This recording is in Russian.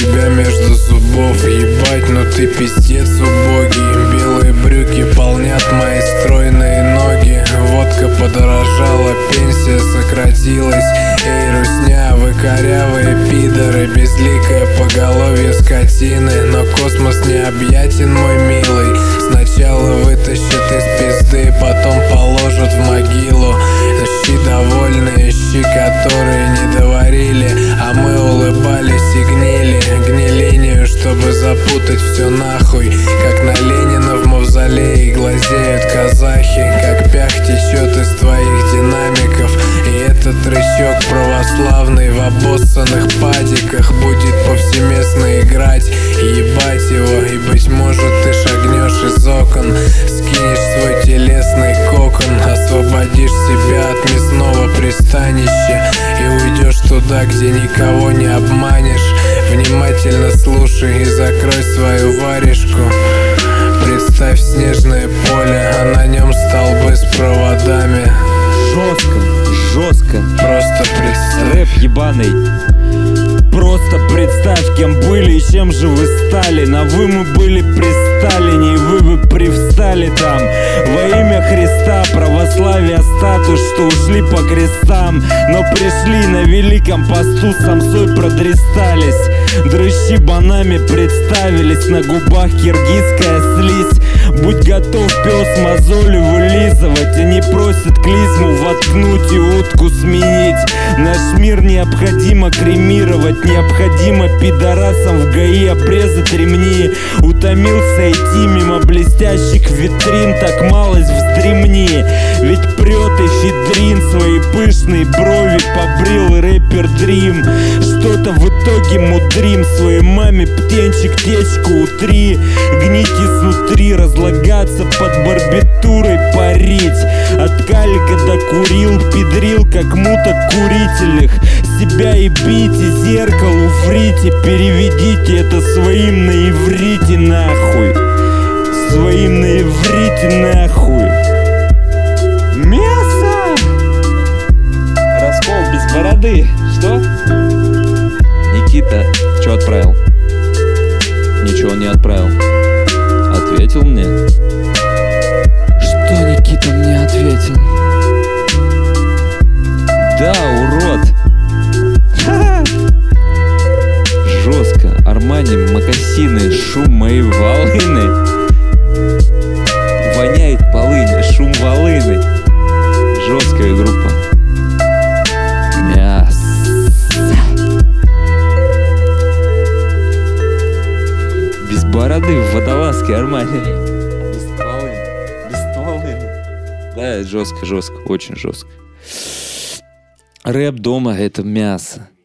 тебя между зубов. Ебать, но ты пиздец убогий. Белые брюки полнят мои стройные ноги. Водка подорожала, пенсия сократилась. Эй, русня, вы корявые пидоры, безликое поголовье скотины. Но космос необъятен, мой милый. Сначала вытащат из пизды, потом положат в могилу. Щи довольные, щи, которые не доварили, а мы улыбались и гнили. Гнилинию, чтобы запутать все нахуй. Как на Ленина в мавзолее глазеют казахи. Как пях течет из твоих динамиков. И этот рычаг православный в обоссанных падиках будет повсеместно играть. Ебать его, и быть может ты шагнешь из окон. Скинешь свой телесный кокон. Освободишь себя от мясного пристанища и уйдешь туда, где никого не обманешь. Внимательно слушай и закрой свою варежку. Представь снежное поле, а на нем столбы с проводами. Жестко, жестко. Просто представь. Рэп ебаный. Просто представь, кем были и чем же вы стали. На вы мы были при Сталине, и вы привстали там. Во имя Христа, православия, статус, что ушли по крестам, но пришли на великом посту, самсой продрестались. Дрыщи банами представились, на губах киргизская слизь. Будь готов, пес, мозоли вылизывать. Они просят клизму воткнуть и утку сменить. Наш мир необходимо кремировать. Необходимо пидорасам в ГАИ обрезать ремни. Утомился идти мимо блестящих витрин, так малость вздремни. Ведь прет эфедрин, свои пышные брови побрил рэпер Дрим. Что-то в итоге мудрим, своей маме птенчик течку утри. Гнить изнутри, разлагаться под барбитурой, парить. От калика докурил, педрил, как муток курительных. Себя и бите, зеркалу врите, переведите это своим на иврите нахуй. Своим на иврите нахуй. Мясо! Раскол без бороды. Что? Никита, что отправил? Ничего не отправил. Ответил мне? Что Никита мне ответил? Да, урод. Жестко. Армани, мокасины, шум моей волыны. Воняет полынь, шум волыны. Жесткая группа. Мясо. Без бороды в водолазке Армани. Без волыны. Без волыны. Да, жестко, жестко, очень жестко. Рэп дома — это мясо.